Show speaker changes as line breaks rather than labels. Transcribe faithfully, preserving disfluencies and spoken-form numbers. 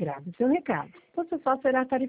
grave o seu recado. Você só será tarifado